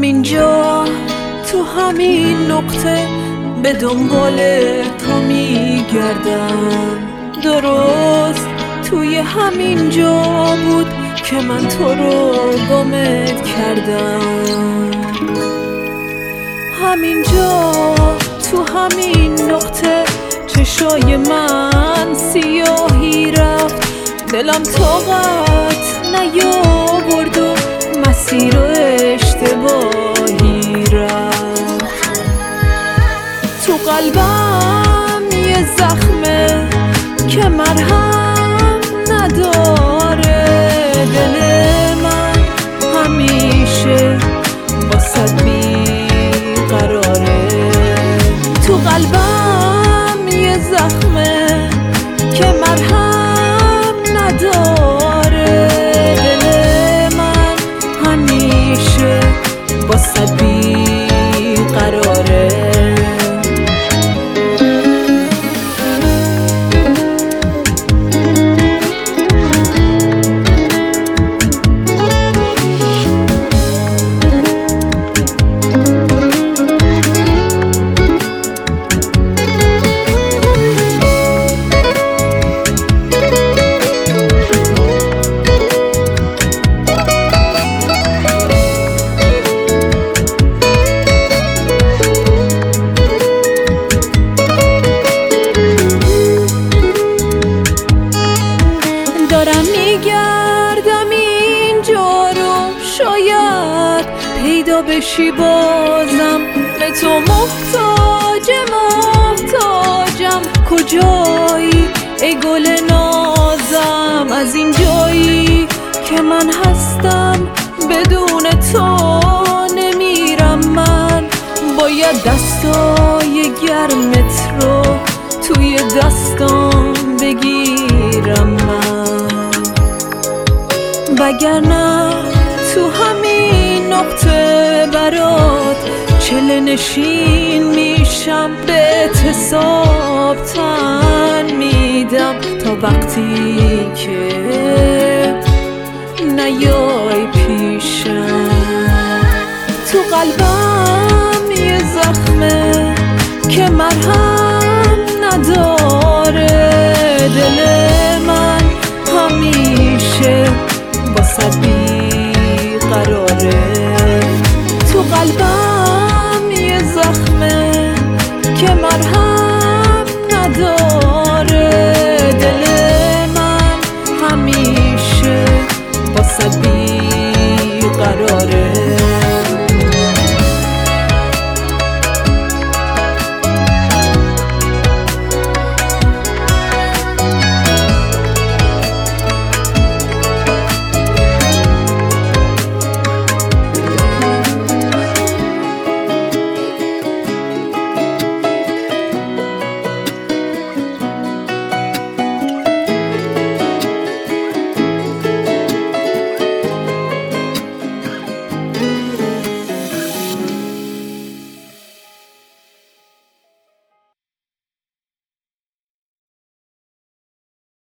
همینجا تو همین نقطه به دنبال تو میگردم. درست توی همین جا بود که من تو رو گمت کردم. همینجا تو همین نقطه چشای من سیاهی رفت، دلم طاقت نیاورد و مسیر اشتباهی رفت. تو قلبم یه زخمه که مرهم نداره، دل من همیشه واسه بیقراره. تو قلبم یه زخمه که مرهم نداره، دل من همیشه واسه بیقراره. دارم میگردم اینجا رو، شاید پیدا بشی بازم. به تو محتاجم. کجایی ای گل نازم؟ از این جایی که من هستم بدون تو نمیرم. من باید دستای گرمت رو توی دستام بگیرم من، وگرنه تو همین نقطه برات چله نشین میشم. به اعتصاب تن میدم تا وقتی که نیای پیشم. تو قلبم یه زخمه که مرهم نداره، دل